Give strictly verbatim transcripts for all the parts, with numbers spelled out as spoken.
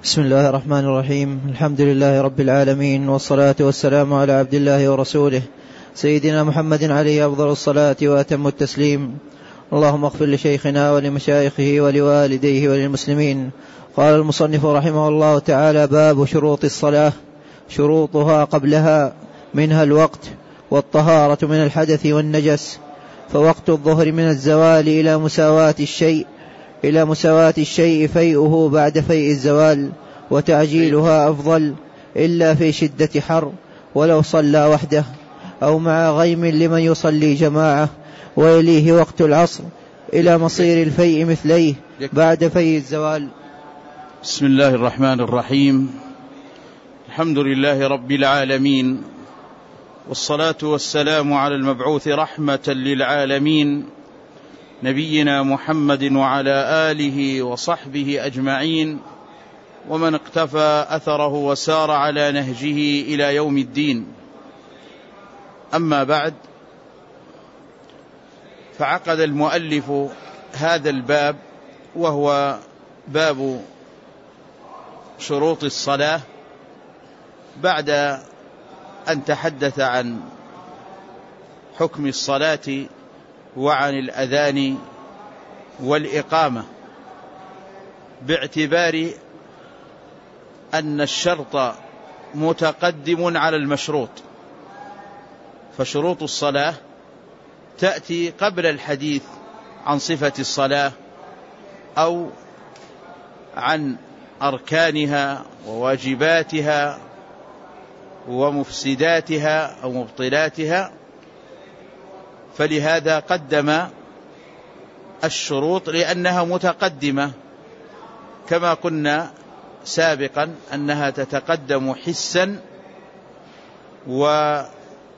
بسم الله الرحمن الرحيم. الحمد لله رب العالمين، والصلاة والسلام على عبد الله ورسوله سيدنا محمد عليه أفضل الصلاة وأتم التسليم. اللهم اغفر لشيخنا ولمشايخه ولوالديه وللمسلمين. قال المصنف رحمه الله تعالى: باب شروط الصلاة. شروطها قبلها، منها الوقت والطهارة من الحدث والنجس. فوقت الظهر من الزوال إلى مساواة الشيء إلى مساواة الشيء فيئه بعد فيء الزوال، وتعجيلها أفضل إلا في شدة حر، ولو صلى وحده أو مع غيم لمن يصلي جماعة. ويليه وقت العصر إلى مصير الفيء مثليه بعد فيء الزوال. بسم الله الرحمن الرحيم. الحمد لله رب العالمين، والصلاة والسلام على المبعوث رحمة للعالمين نبينا محمد وعلى آله وصحبه أجمعين، ومن اقتفى أثره وسار على نهجه إلى يوم الدين. أما بعد، فعقد المؤلف هذا الباب وهو باب شروط الصلاة بعد أن تحدث عن حكم الصلاة وعن الأذان والإقامة، باعتبار أن الشرط متقدم على المشروط، فشروط الصلاة تأتي قبل الحديث عن صفة الصلاة أو عن أركانها وواجباتها ومفسداتها أو مبطلاتها، فلهذا قدم الشروط لأنها متقدمة، كما قلنا سابقا أنها تتقدم حسا وشرعا.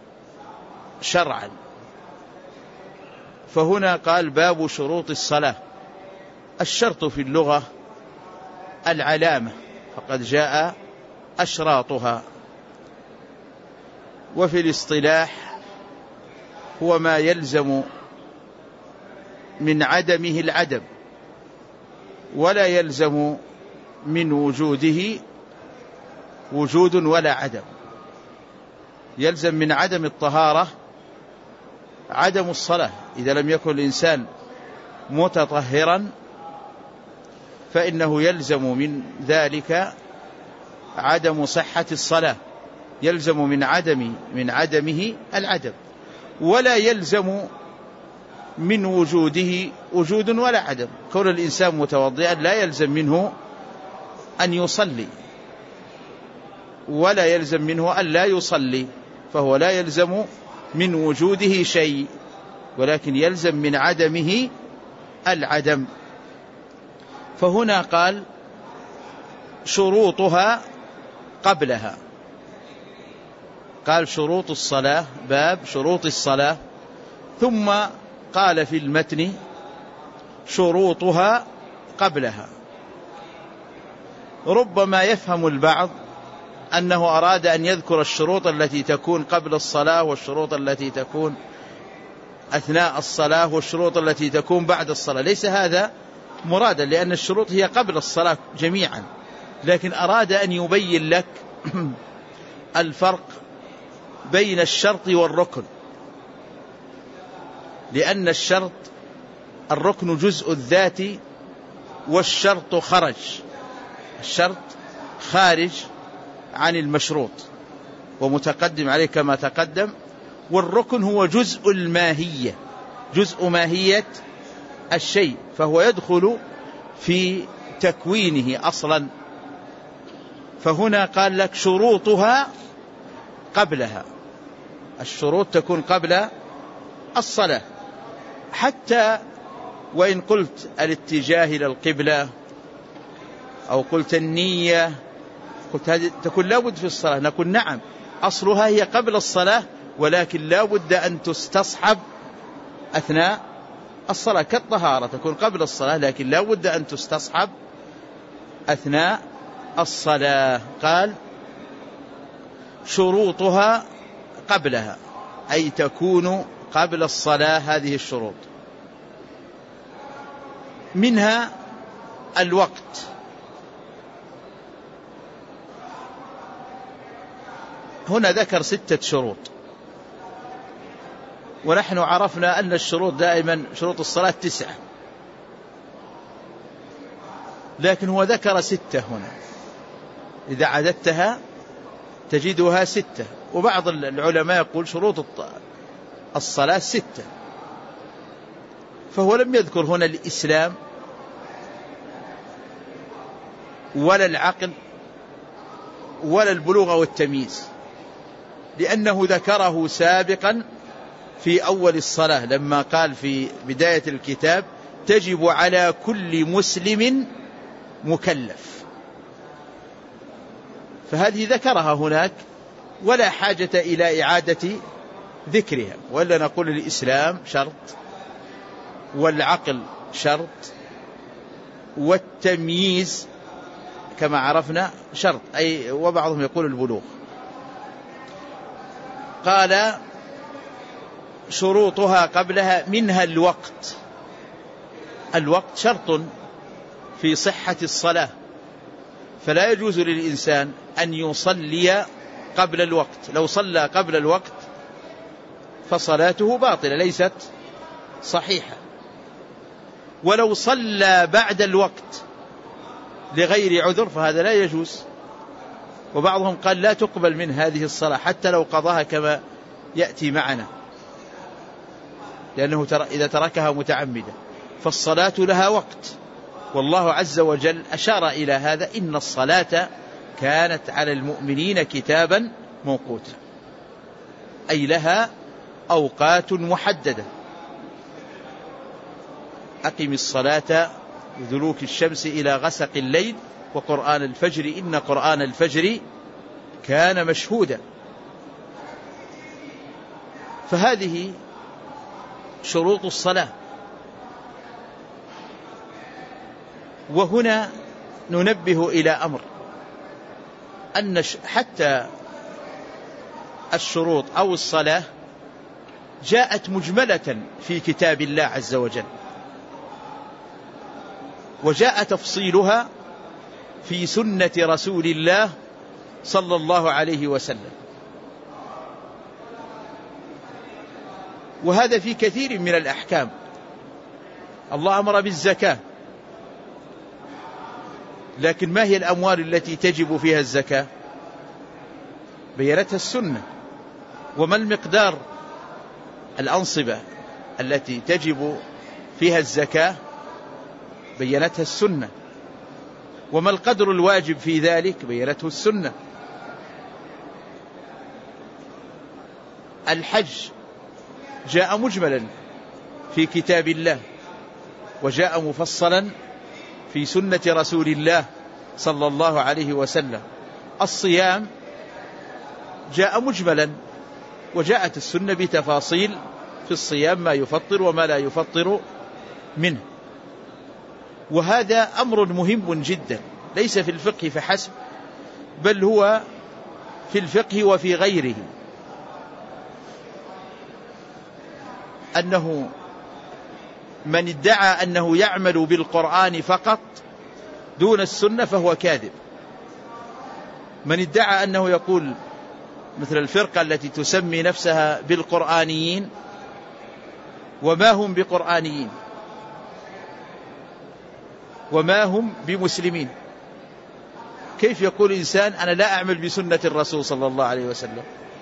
فهنا قال: باب شروط الصلاة. الشرط في اللغة العلامة، فقد جاء أشراطها. وفي الاصطلاح هو ما يلزم من عدمه العدم، ولا يلزم من وجوده وجود ولا عدم. يلزم من عدم الطهارة عدم الصلاة، إذا لم يكن الإنسان متطهرا فإنه يلزم من ذلك عدم صحة الصلاة، يلزم من عدم من عدمه العدم، ولا يلزم من وجوده وجود ولا عدم. كون الإنسان متوضئا لا يلزم منه أن يصلي، ولا يلزم منه أن لا يصلي، فهو لا يلزم من وجوده شيء، ولكن يلزم من عدمه العدم. فهنا قال: شروطها قبلها. قال: شروط الصلاة، باب شروط الصلاة. ثم قال في المتن: شروطها قبلها. ربما يفهم البعض أنه أراد أن يذكر الشروط التي تكون قبل الصلاة، والشروط التي تكون أثناء الصلاة، والشروط التي تكون بعد الصلاة. ليس هذا مرادا، لأن الشروط هي قبل الصلاة جميعا، لكن أراد أن يبين لك الفرق بين الشرط والركن، لأن الشرط الركن جزء الذات، والشرط خرج، الشرط خارج عن المشروط ومتقدم عليه كما تقدم، والركن هو جزء الماهية، جزء ماهية الشيء، فهو يدخل في تكوينه أصلا. فهنا قال لك: شروطها قبلها. الشروط تكون قبل الصلاة، حتى وإن قلت الاتجاه إلى القبلة أو قلت النية، قلت هذه تكون لابد في الصلاة، نقول نعم، أصلها هي قبل الصلاة، ولكن لابد أن تستصحب أثناء الصلاة، كالطهارة تكون قبل الصلاة، لكن لابد أن تستصحب أثناء الصلاة. قال: شروطها قبلها، أي تكون قبل الصلاة هذه الشروط. منها الوقت، هنا ذكر ستة شروط، ونحن عرفنا أن الشروط دائما شروط الصلاة تسعة، لكن هو ذكر ستة هنا، إذا عددتها تجدها ستة. وبعض العلماء يقول شروط الصلاة ستة، فهو لم يذكر هنا الإسلام ولا العقل ولا البلوغ والتمييز، لأنه ذكره سابقا في أول الصلاة لما قال في بداية الكتاب تجب على كل مسلم مكلف، فهذه ذكرها هناك ولا حاجة إلى إعادة ذكرها، ولا نقول الإسلام شرط والعقل شرط والتمييز كما عرفنا شرط، أي وبعضهم يقول البلوغ. قال شروطها قبلها منها الوقت، الوقت شرط في صحة الصلاة، فلا يجوز للإنسان أن يصلي قبل الوقت، لو صلى قبل الوقت فصلاته باطلة ليست صحيحة، ولو صلى بعد الوقت لغير عذر فهذا لا يجوز. وبعضهم قال لا تقبل من هذه الصلاة حتى لو قضاها كما يأتي معنا، لأنه إذا تركها متعمدا، فالصلاة لها وقت، والله عز وجل أشار إلى هذا إن الصلاة كانت على المؤمنين كتابا موقوتا، أي لها أوقات محددة. أقم الصلاة لدلوك الشمس إلى غسق الليل وقرآن الفجر إن قرآن الفجر كان مشهودا. فهذه شروط الصلاة. وهنا ننبه إلى أمر، أن حتى الشروط أو الصلاة جاءت مجملة في كتاب الله عز وجل، وجاء تفصيلها في سنة رسول الله صلى الله عليه وسلم، وهذا في كثير من الأحكام. الله أمر بالزكاة، لكن ما هي الأموال التي تجب فيها الزكاة؟ بينتها السنة. وما المقدار الأنصبة التي تجب فيها الزكاة؟ بينتها السنة. وما القدر الواجب في ذلك؟ بينته السنة. الحج جاء مجملا في كتاب الله، وجاء مفصلا في سنة رسول الله صلى الله عليه وسلم. الصيام جاء مجملا، وجاءت السنة بتفاصيل في الصيام ما يفطر وما لا يفطر منه. وهذا أمر مهم جدا، ليس في الفقه فحسب، بل هو في الفقه وفي غيره، أنه من ادعى أنه يعمل بالقرآن فقط دون السنة فهو كاذب. من ادعى أنه يقول مثل الفرقة التي تسمي نفسها بالقرآنيين وما هم بقرآنيين وما هم بمسلمين، كيف يقول إنسان أنا لا أعمل بسنة الرسول صلى الله عليه وسلم؟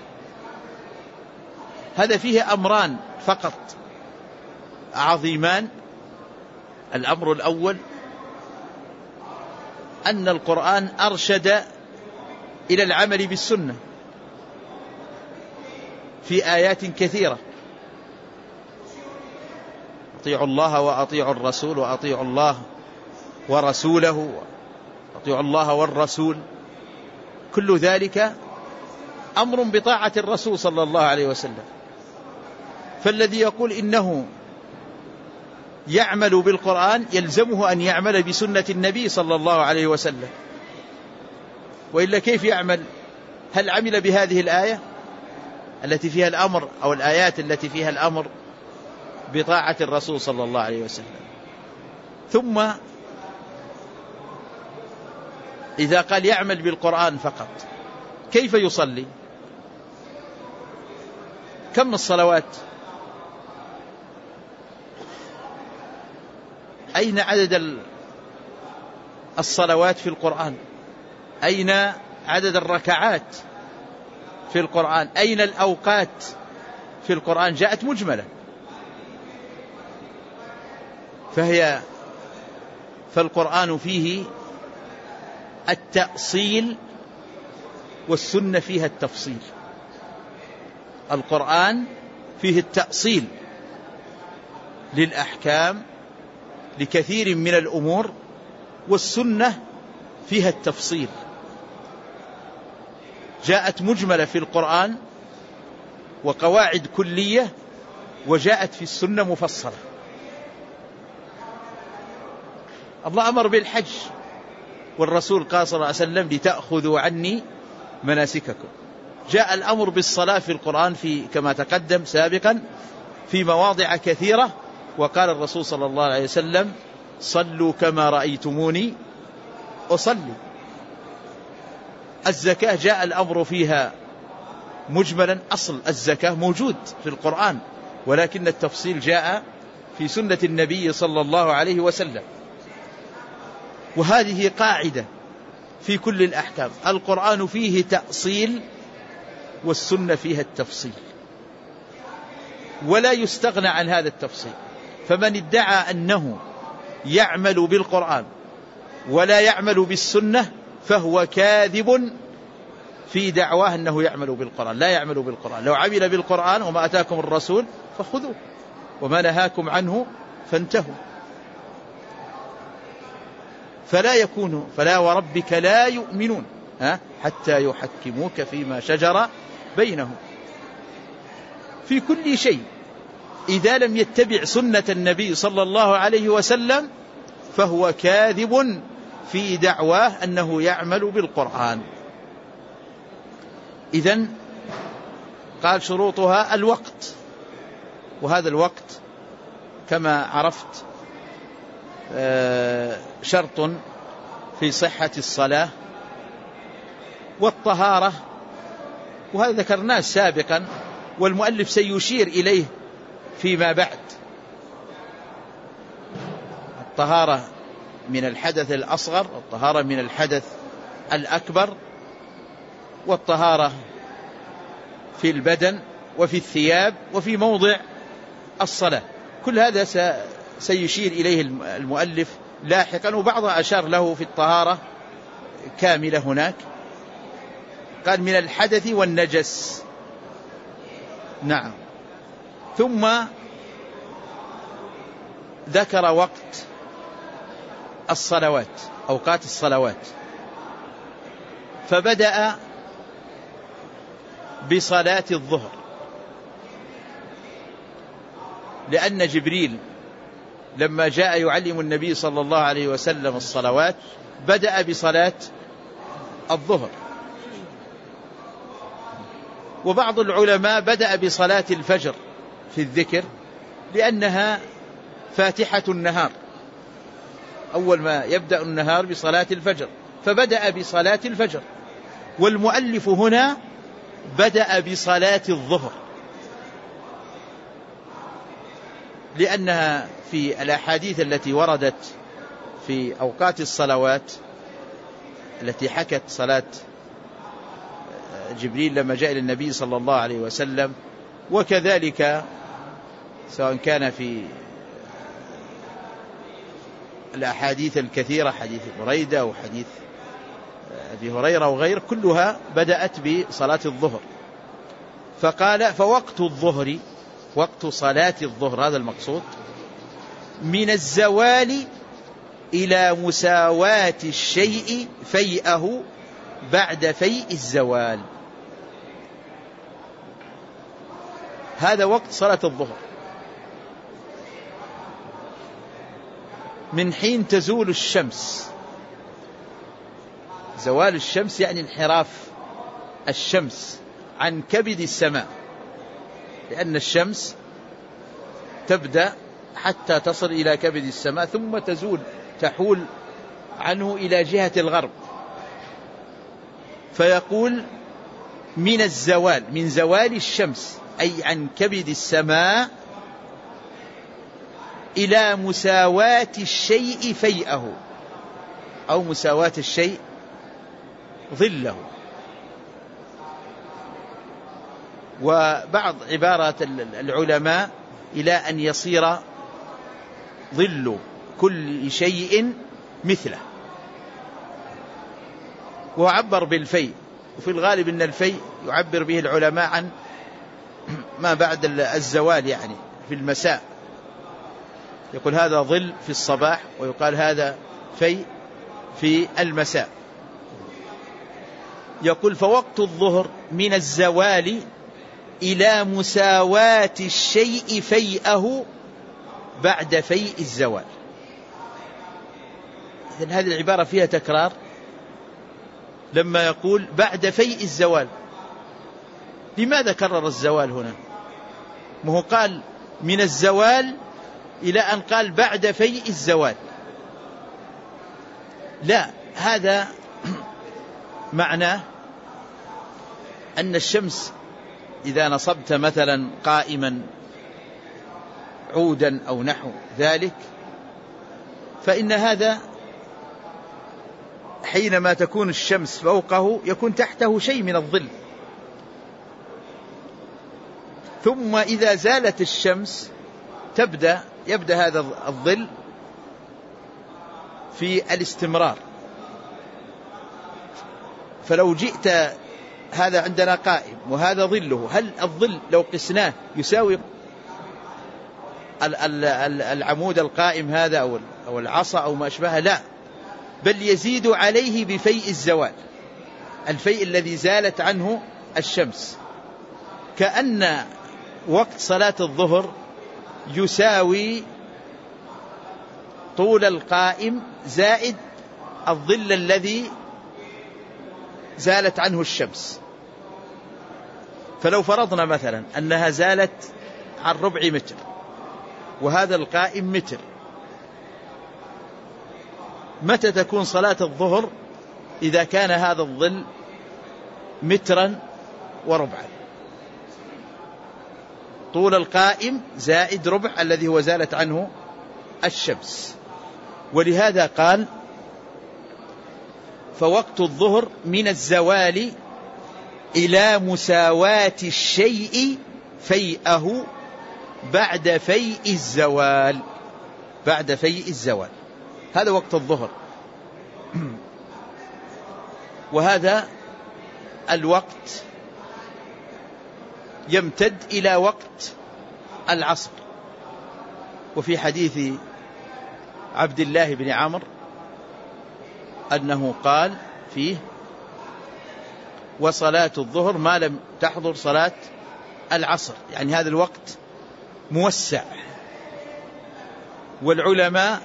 هذا فيه أمران فقط عظيمان. الأمر الأول أن القرآن أرشد إلى العمل بالسنة في آيات كثيرة، أطيعوا الله وأطيعوا الرسول وأطيعوا الله ورسوله وأطيعوا الله والرسول، كل ذلك أمر بطاعة الرسول صلى الله عليه وسلم. فالذي يقول إنه يعمل بالقرآن يلزمه أن يعمل بسنة النبي صلى الله عليه وسلم، وإلا كيف يعمل؟ هل عمل بهذه الآية التي فيها الأمر أو الآيات التي فيها الأمر بطاعة الرسول صلى الله عليه وسلم؟ ثم إذا قال يعمل بالقرآن فقط كيف يصلي؟ كم الصلوات؟ أين عدد الصلوات في القرآن؟ أين عدد الركعات في القرآن؟ أين الأوقات في القرآن؟ جاءت مجملة. فهي فالقرآن فيه التأصيل والسنة فيها التفصيل. القرآن فيه التأصيل للأحكام لكثير من الأمور، والسنة فيها التفصيل. جاءت مجملة في القرآن وقواعد كلية، وجاءت في السنة مفصلة. الله أمر بالحج، والرسول قال صلى الله عليه وسلم لتأخذوا عني مناسككم. جاء الأمر بالصلاة في القرآن في كما تقدم سابقا في مواضع كثيرة، وقال الرسول صلى الله عليه وسلم صلوا كما رأيتموني أصلي. الزكاة جاء الأمر فيها مجملا، أصل الزكاة موجود في القرآن، ولكن التفصيل جاء في سنة النبي صلى الله عليه وسلم. وهذه قاعدة في كل الأحكام، القرآن فيه تأصيل والسنة فيها التفصيل، ولا يستغنى عن هذا التفصيل. فمن ادعى أنه يعمل بالقرآن ولا يعمل بالسنة فهو كاذب في دعواه أنه يعمل بالقرآن. لا يعمل بالقرآن. لو عمل بالقرآن وما أتاكم الرسول فخذوه وما نهاكم عنه فانتهوا. فلا يكونوا فلا وربك لا يؤمنون حتى يحكموك فيما شجر بينهم في كل شيء. إذا لم يتبع سنة النبي صلى الله عليه وسلم فهو كاذب في دعواه أنه يعمل بالقرآن. إذن قال شروطها الوقت، وهذا الوقت كما عرفت شرط في صحة الصلاة، والطهارة، وهذا ذكرناه سابقا والمؤلف سيشير إليه فيما بعد. الطهارة من الحدث الأصغر، والطهارة من الحدث الأكبر، والطهارة في البدن وفي الثياب وفي موضع الصلاة. كل هذا سيشير إليه المؤلف لاحقا، وبعضها أشار له في الطهارة كاملة هناك. قال من الحدث والنجس. نعم. ثم ذكر وقت الصلوات، أوقات الصلوات، فبدأ بصلاة الظهر، لأن جبريل لما جاء يعلم النبي صلى الله عليه وسلم الصلوات بدأ بصلاة الظهر. وبعض العلماء بدأ بصلاة الفجر في الذكر، لأنها فاتحة النهار، أول ما يبدأ النهار بصلاة الفجر، فبدأ بصلاة الفجر. والمؤلف هنا بدأ بصلاة الظهر، لأنها في الأحاديث التي وردت في أوقات الصلوات التي حكت صلاة جبريل لما جاء إلى النبي صلى الله عليه وسلم، وكذلك سواء كان في الأحاديث الكثيرة، حديث بريدة أو حديث أبي هريرة وغير، كلها بدأت بصلاة الظهر. فقال فوقت الظهر، وقت صلاة الظهر، هذا المقصود، من الزوال إلى مساواة الشيء فيئه بعد فيء الزوال. هذا وقت صلاة الظهر، من حين تزول الشمس. زوال الشمس يعني انحراف الشمس عن كبد السماء، لأن الشمس تبدأ حتى تصل إلى كبد السماء ثم تزول، تحول عنه إلى جهة الغرب. فيقول من الزوال، من زوال الشمس أي عن كبد السماء إلى مساواة الشيء فيئه، أو مساواة الشيء ظله. وبعض عبارات العلماء إلى أن يصير ظل كل شيء مثله، وعبر بالفيء. وفي الغالب أن الفيء يعبر به العلماء عن ما بعد الزوال، يعني في المساء يقول هذا ظل في الصباح، ويقال هذا فيء في المساء. يقول فوقت الظهر من الزوال إلى مساواة الشيء فيئه بعد فيء الزوال. إذن هذه العبارة فيها تكرار، لما يقول بعد فيء الزوال، لماذا كرر الزوال هنا؟ ما هو قال من الزوال إلى أن قال بعد فيء الزوال. لا، هذا معناه أن الشمس إذا نصبت مثلا قائما عودا أو نحو ذلك، فإن هذا حينما تكون الشمس فوقه يكون تحته شيء من الظل، ثم إذا زالت الشمس تبدأ يبدأ هذا الظل في الاستمرار. فلو جئت هذا عندنا قائم وهذا ظله، هل الظل لو قسناه يساوي العمود القائم هذا أو العصا أو ما أشبهه؟ لا، بل يزيد عليه بفيء الزوال، الفيء الذي زالت عنه الشمس. كأن وقت صلاة الظهر يساوي طول القائم زائد الظل الذي زالت عنه الشمس. فلو فرضنا مثلا أنها زالت عن ربع متر وهذا القائم متر، متى تكون صلاة الظهر؟ إذا كان هذا الظل مترا وربعا، طول القائم زائد ربع الذي هو زالت عنه الشمس. ولهذا قال فوقت الظهر من الزوال إلى مساواة الشيء فيئه بعد فيء الزوال، بعد فيء الزوال، هذا وقت الظهر. وهذا الوقت يمتد إلى وقت العصر. وفي حديث عبد الله بن عمرو أنه قال فيه وصلاة الظهر ما لم تحضر صلاة العصر، يعني هذا الوقت موسع. والعلماء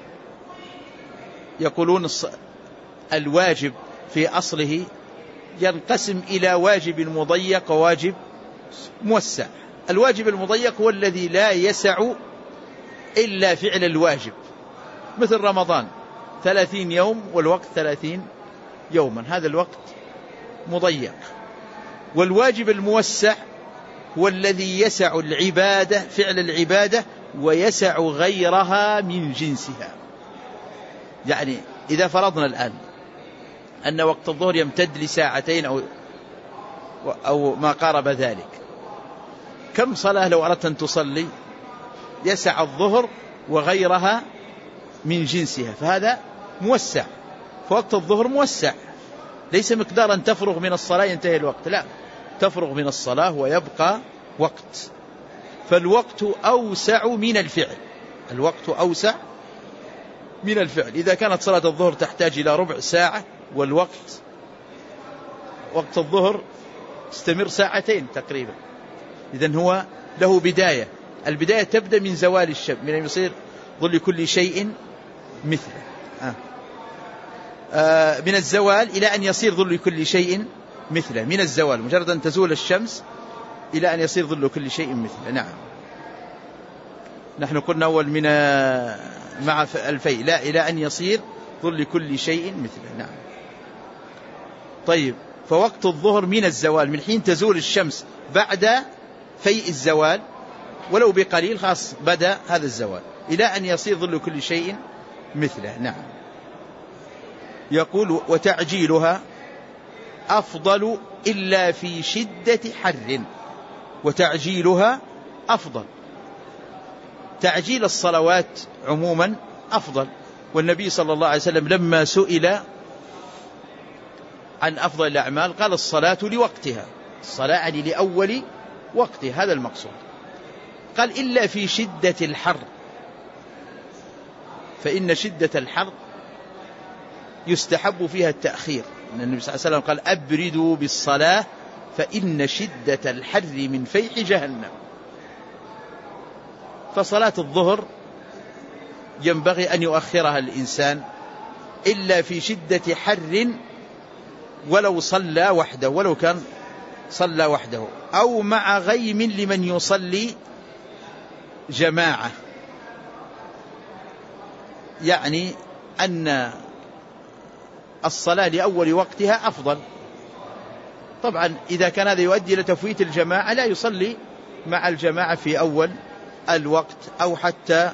يقولون الواجب في أصله ينقسم إلى واجب مضيق وواجب موسع. الواجب المضيق هو الذي لا يسع إلا فعل الواجب، مثل رمضان ثلاثين يوم والوقت ثلاثين يوما، هذا الوقت مضيق. والواجب الموسع هو الذي يسع العبادة، فعل العبادة، ويسع غيرها من جنسها. يعني إذا فرضنا الآن أن وقت الظهر يمتد لساعتين أو أو ما قارب ذلك، كم صلاة لو أردت أن تصلي يسع الظهر وغيرها من جنسها؟ فهذا موسع. فوقت الظهر موسع، ليس مقدارا تفرغ من الصلاة ينتهي الوقت، لا، تفرغ من الصلاة ويبقى وقت. فالوقت أوسع من الفعل، الوقت أوسع من الفعل. إذا كانت صلاة الظهر تحتاج إلى ربع ساعة والوقت وقت الظهر استمر ساعتين تقريبا، إذن هو له بداية. البداية تبدأ من زوال الشمس، من أن يصير ظل كل شيء مثله آه. آه من الزوال إلى أن يصير ظل كل شيء مثله، من الزوال مجرد أن تزول الشمس إلى أن يصير ظل كل شيء مثله. نعم، نحن قلنا أول من مع الفيء، لا، إلى أن يصير ظل كل شيء مثله. نعم. طيب، فوقت الظهر من الزوال من حين تزول الشمس بعد فيء الزوال ولو بقليل، خاص بدأ هذا الزوال إلى أن يصير ظل كل شيء مثله. نعم. يقول وتعجيلها أفضل إلا في شدة حر، وتعجيلها أفضل. تعجيل الصلوات عموما أفضل، والنبي صلى الله عليه وسلم لما سئل عن أفضل الأعمال قال الصلاة لوقتها، الصلاة يعني لأول وقتها، هذا المقصود. قال إلا في شدة الحر، فإن شدة الحر يستحب فيها التأخير. النبي صلى الله عليه وسلم قال أبردوا بالصلاة فإن شدة الحر من فيح جهنم. فصلاة الظهر ينبغي أن يؤخرها الإنسان إلا في شدة حر، ولو صلى وحده، ولو كان صلى وحده، أو مع غيم لمن يصلي جماعة، يعني أن الصلاة لأول وقتها أفضل. طبعا إذا كان هذا يؤدي إلى تفويت الجماعة لا يصلي مع الجماعة في أول الوقت، أو حتى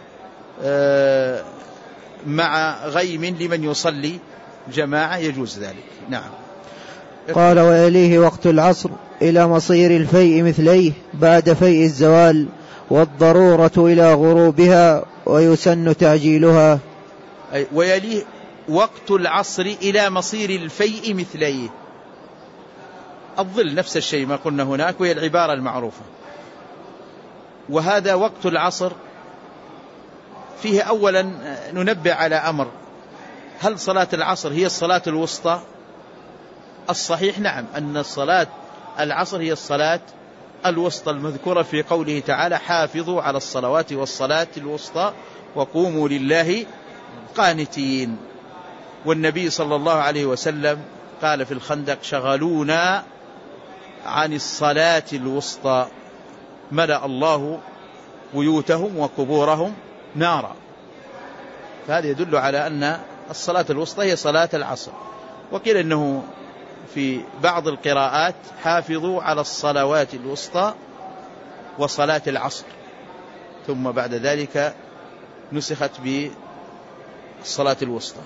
مع غيم لمن يصلي جماعة يجوز ذلك. نعم. قال ويليه وقت العصر إلى مصير الفيء مثليه بعد فيء الزوال، والضرورة إلى غروبها، ويسن تعجيلها. ويليه وقت العصر إلى مصير الفيء مثليه، الظل نفس الشيء ما قلنا هناك، وهي العبارة المعروفة. وهذا وقت العصر فيه أولا ننبه على أمر: هل صلاة العصر هي الصلاة الوسطى؟ الصحيح نعم، أن الصلاة العصر هي الصلاة الوسطى المذكورة في قوله تعالى حافظوا على الصلوات والصلاة الوسطى وقوموا لله قانتين. والنبي صلى الله عليه وسلم قال في الخندق شغلونا عن الصلاة الوسطى ملأ الله بيوتهم وقبورهم نارا. فهذا يدل على أن الصلاة الوسطى هي صلاة العصر. وقيل أنه في بعض القراءات حافظوا على الصلوات الوسطى وصلاة العصر، ثم بعد ذلك نسخت بالصلاة الوسطى.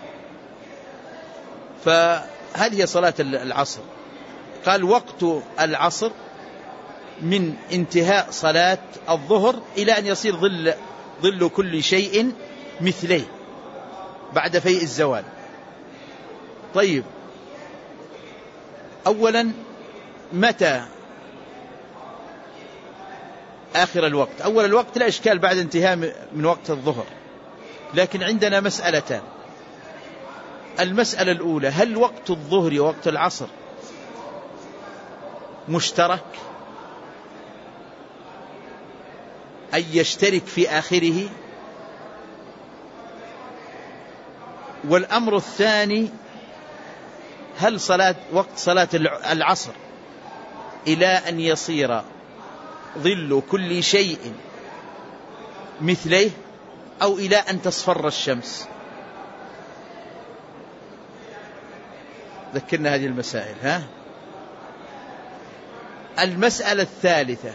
فهذه صلاة العصر. قال وقت العصر من انتهاء صلاة الظهر إلى أن يصير ظل, ظل كل شيء مثليه بعد فيء الزوال. طيب، أولا متى آخر الوقت؟ أول الوقت لا إشكال بعد انتهاء من وقت الظهر، لكن عندنا مسألتان. المسألة الأولى: هل وقت الظهر ووقت العصر مشترك، أي يشترك في آخره؟ والأمر الثاني: هل صلاة وقت صلاة العصر إلى أن يصير ظل كل شيء مثليه، أو إلى أن تصفر الشمس؟ ذكرنا هذه المسائل. ها المسألة الثالثة: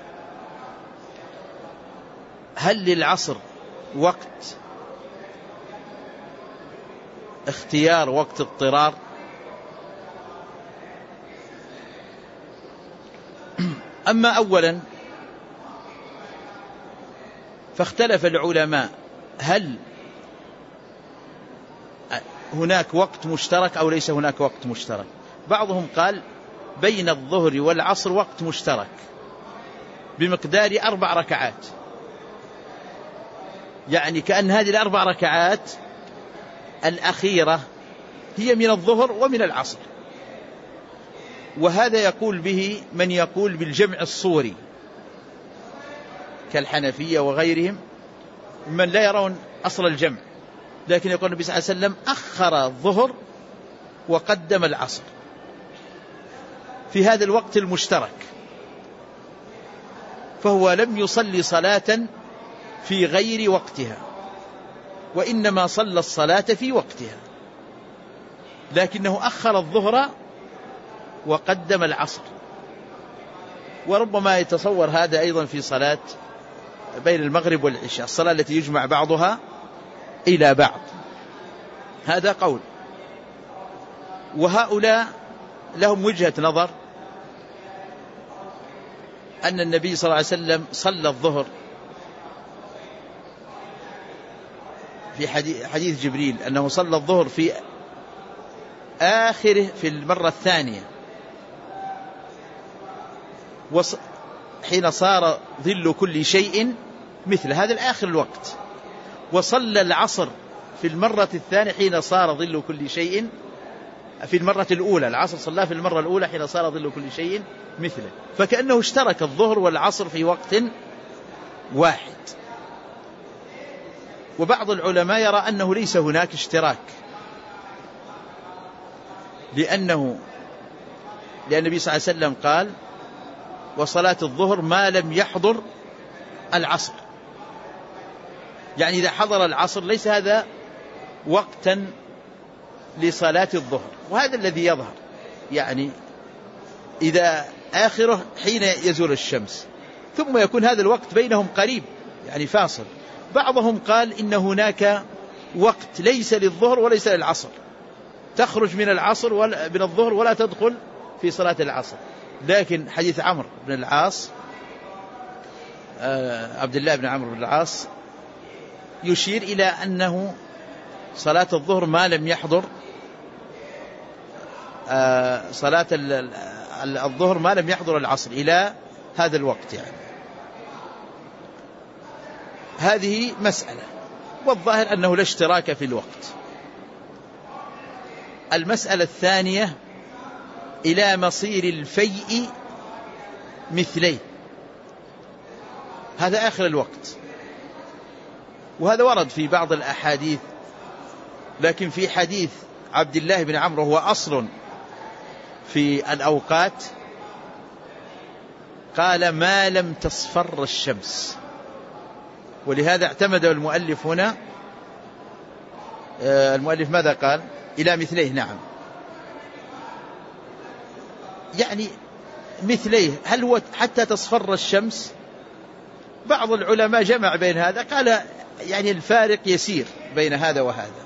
هل للعصر وقت اختيار، وقت اضطرار؟ أما أولا فاختلف العلماء هل هناك وقت مشترك أو ليس هناك وقت مشترك. بعضهم قال بين الظهر والعصر وقت مشترك بمقدار أربع ركعات، يعني كأن هذه الأربع ركعات الأخيرة هي من الظهر ومن العصر. وهذا يقول به من يقول بالجمع الصوري كالحنفية وغيرهم، من لا يرون أصل الجمع، لكن يقول النبي صلى الله عليه وسلم أخر الظهر وقدم العصر في هذا الوقت المشترك، فهو لم يصلي صلاة في غير وقتها، وإنما صلى الصلاة في وقتها، لكنه أخر الظهر وقدم العصر. وربما يتصور هذا أيضا في صلاة بين المغرب والعشاء، الصلاة التي يجمع بعضها إلى بعض، هذا قول. وهؤلاء لهم وجهة نظر أن النبي صلى الله عليه وسلم صلى الظهر في حديث جبريل أنه صلى الظهر في آخره في المرة الثانية حين صار ظل كل شيء مثل هذا الآخر الوقت، وصلى العصر في المرة الثانية حين صار ظل كل شيء في المرة الأولى، العصر صلى في المرة الأولى حين صار ظل كل شيء مثله، فكأنه اشترك الظهر والعصر في وقت واحد. وبعض العلماء يرى أنه ليس هناك اشتراك، لأنه لأن النبي صلى الله عليه وسلم قال وصلاة الظهر ما لم يحضر العصر، يعني إذا حضر العصر ليس هذا وقتا لصلاة الظهر، وهذا الذي يظهر، يعني إذا آخره حين يزول الشمس، ثم يكون هذا الوقت بينهم قريب يعني فاصل. بعضهم قال إن هناك وقت ليس للظهر وليس للعصر، تخرج من العصر ولا من الظهر ولا تدخل في صلاة العصر، لكن حديث عمرو بن العاص عبد الله بن عمرو بن العاص يشير إلى أنه صلاة الظهر ما لم يحضر صلاة الظهر ما لم يحضر العصر إلى هذا الوقت، يعني هذه مسألة، والظاهر أنه لا اشتراك في الوقت. المسألة الثانية إلى مصير الفيء مثليه، هذا آخر الوقت، وهذا ورد في بعض الأحاديث، لكن في حديث عبد الله بن عمرو هو أصل في الأوقات، قال ما لم تصفر الشمس، ولهذا اعتمد المؤلف هنا، المؤلف ماذا قال؟ إلى مثليه، نعم، يعني مثليه، هل هو حتى تصفر الشمس؟ بعض العلماء جمع بين هذا، قال يعني الفارق يسير بين هذا وهذا،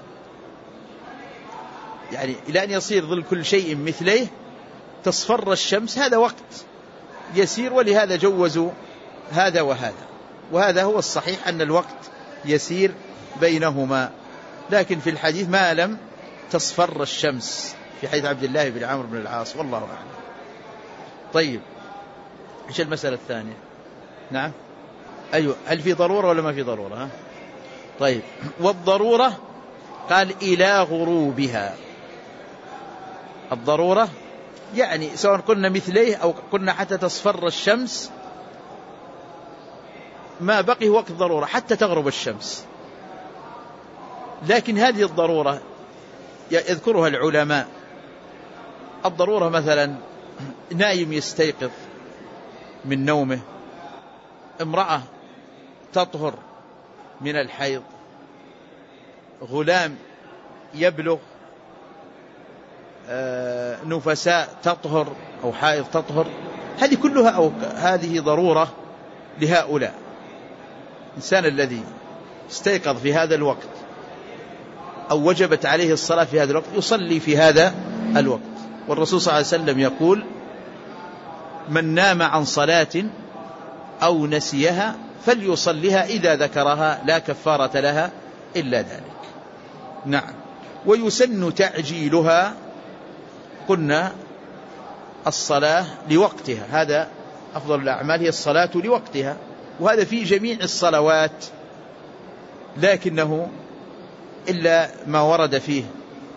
يعني إلى أن يصير ظل كل شيء مثليه تصفر الشمس، هذا وقت يسير، ولهذا جوزوا هذا وهذا، وهذا هو الصحيح أن الوقت يسير بينهما. لكن في الحديث ما لم تصفر الشمس في حديث عبد الله بن عمرو بن العاص، والله أعلم. طيب، إيش المسألة الثانية؟ نعم، أيوة، هل في ضرورة ولا ما في ضرورة؟ ها؟ طيب، والضرورة قال إلى غروبها، الضرورة يعني سواء قلنا مثليه أو قلنا حتى تصفر الشمس، ما بقي وقت ضرورة حتى تغرب الشمس. لكن هذه الضرورة يذكرها العلماء، الضرورة مثلا نايم يستيقظ من نومه، امرأة تطهر من الحيض، غلام يبلغ، نفساء تطهر أو حائض تطهر، هذه كلها أو هذه ضرورة لهؤلاء. الإنسان الذي استيقظ في هذا الوقت أو وجبت عليه الصلاة في هذا الوقت يصلي في هذا الوقت، والرسول صلى الله عليه وسلم يقول من نام عن صلاة أو نسيها فليصليها إذا ذكرها لا كفارة لها إلا ذلك. نعم، ويسن تعجيلها، قلنا الصلاة لوقتها، هذا أفضل الأعمال هي الصلاة لوقتها، وهذا في جميع الصلوات، لكنه إلا ما ورد فيه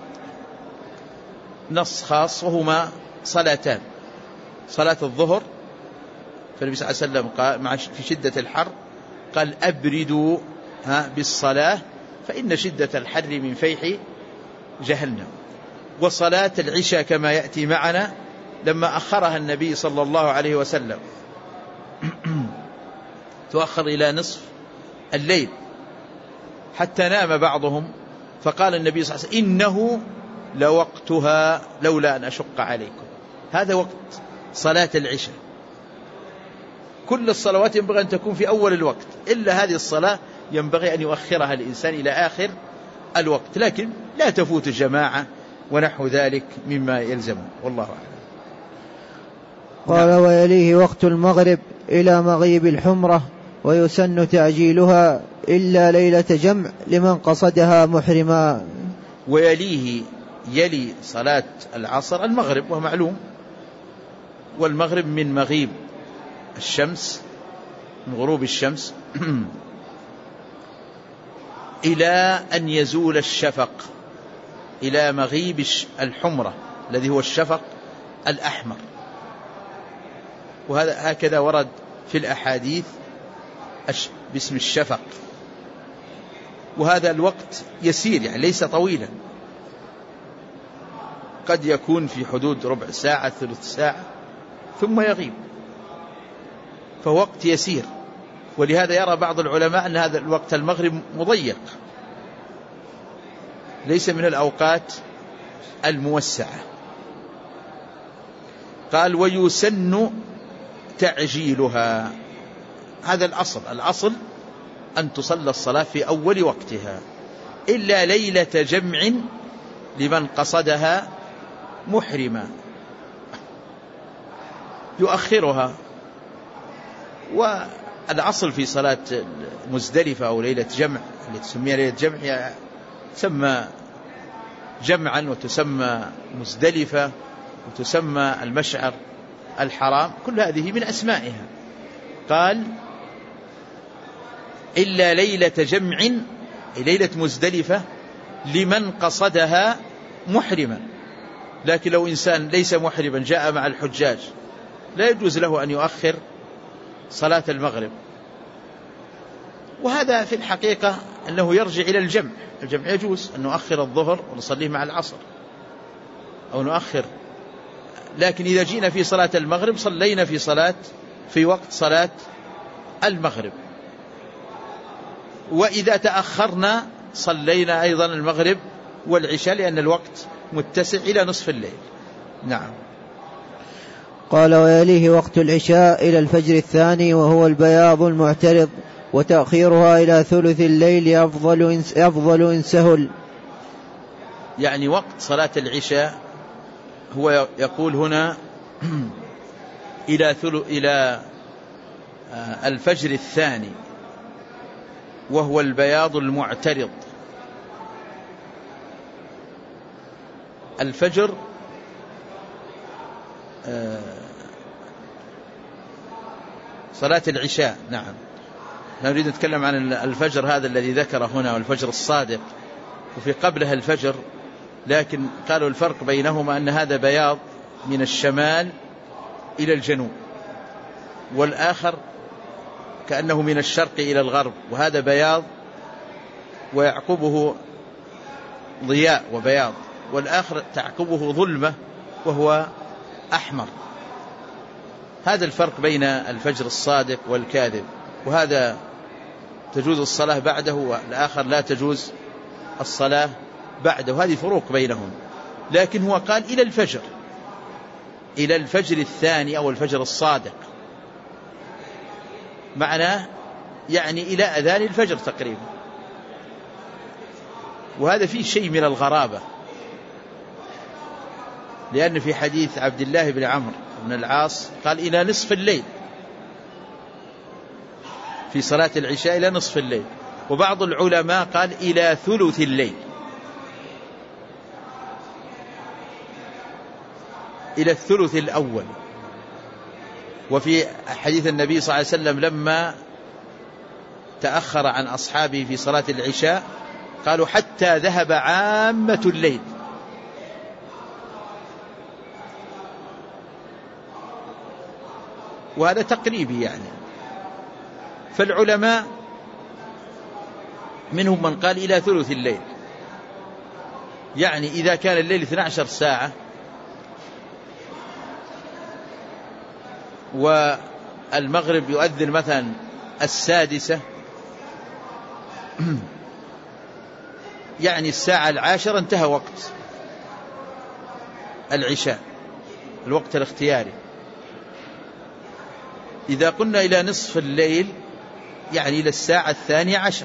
نص خاص، وهما صلاتان، صلاة الظهر، فالنبي صلى الله عليه وسلم قال مع في شدة الحر قال أبردوا بالصلاة فإن شدة الحر من فيح جهنم. وصلاة العشاء كما يأتي معنا لما أخرها النبي صلى الله عليه وسلم تؤخر إلى نصف الليل حتى نام بعضهم، فقال النبي صلى الله عليه وسلم إنه لوقتها لولا أن أشق عليكم، هذا وقت صلاة العشاء. كل الصلوات ينبغي أن تكون في أول الوقت، إلا هذه الصلاة ينبغي أن يؤخرها الإنسان إلى آخر الوقت، لكن لا تفوت الجماعة ونحو ذلك مما يلزم، والله أعلم. قال نعم. ويليه وقت المغرب إلى مغيب الحمرة، ويسن تعجيلها إلا ليلة جمع لمن قصدها محرما. ويليه يلي صلاة العصر المغرب، ومعلوم، والمغرب من مغيب الشمس، من غروب الشمس إلى أن يزول الشفق، إلى مغيب الحمرة الذي هو الشفق الأحمر. وهذا هكذا ورد في الأحاديث باسم الشفق. وهذا الوقت يسير، يعني ليس طويلا، قد يكون في حدود ربع ساعة ثلث ساعة ثم يغيب، فهو وقت يسير. ولهذا يرى بعض العلماء أن هذا الوقت المغرب مضيق، ليس من الأوقات الموسعة. قال ويسن تعجيلها، هذا الأصل، الأصل أن تصلى الصلاة في أول وقتها، إلا ليلة جمع لمن قصدها محرما، يؤخرها. والأصل في صلاة مزدلفة أو ليلة جمع التي تسميها ليلة جمع تسمى جمعا، وتسمى مزدلفة، وتسمى المشعر الحرام، كل هذه من أسمائها. قال إلا ليلة جمع، ليلة مزدلفة لمن قصدها محرما. لكن لو إنسان ليس محرما جاء مع الحجاج لا يجوز له أن يؤخر صلاة المغرب. وهذا في الحقيقة أنه يرجع إلى الجمع، الجمع يجوز أن نؤخر الظهر ونصليه مع العصر أو نؤخر، لكن إذا جينا في صلاة المغرب صلينا في صلاة في وقت صلاة المغرب، وإذا تأخرنا صلينا أيضا المغرب والعشاء، لأن الوقت متسع إلى نصف الليل. نعم. قال ويليه وقت العشاء إلى الفجر الثاني، وهو البياض المعترض، وتأخيرها إلى ثلث الليل أفضل إن, أفضل إن سهل. يعني وقت صلاة العشاء هو يقول هنا إلى ثلث إلى الفجر الثاني، وهو البياض المعترض. الفجر صلاة العشاء، نعم، نريد نتكلم عن الفجر هذا الذي ذكر هنا، والفجر الصادق، وفي قبلها الفجر، لكن قالوا الفرق بينهما أن هذا بياض من الشمال إلى الجنوب، والآخر كأنه من الشرق إلى الغرب، وهذا بياض ويعقبه ضياء وبياض، والآخر تعقبه ظلمة وهو أحمر. هذا الفرق بين الفجر الصادق والكاذب، وهذا تجوز الصلاة بعده، والآخر لا تجوز الصلاة بعده، وهذه فروق بينهم. لكن هو قال إلى الفجر، إلى الفجر الثاني أو الفجر الصادق، معناه يعني إلى أذان الفجر تقريبا. وهذا فيه شيء من الغرابة، لأن في حديث عبد الله بن عمرو بن العاص قال إلى نصف الليل في صلاة العشاء، إلى نصف الليل. وبعض العلماء قال إلى ثلث الليل، إلى الثلث الأول. وفي حديث النبي صلى الله عليه وسلم لما تأخر عن أصحابه في صلاة العشاء قالوا حتى ذهب عامة الليل. وهذا تقريبي يعني. فالعلماء منهم من قال إلى ثلث الليل، يعني إذا كان الليل اثنتي عشرة ساعة والمغرب يؤذن مثلا السادسة، يعني الساعة العاشرة انتهى وقت العشاء، الوقت الاختياري. إذا قلنا إلى نصف الليل يعني إلى الساعة الثانية عشر.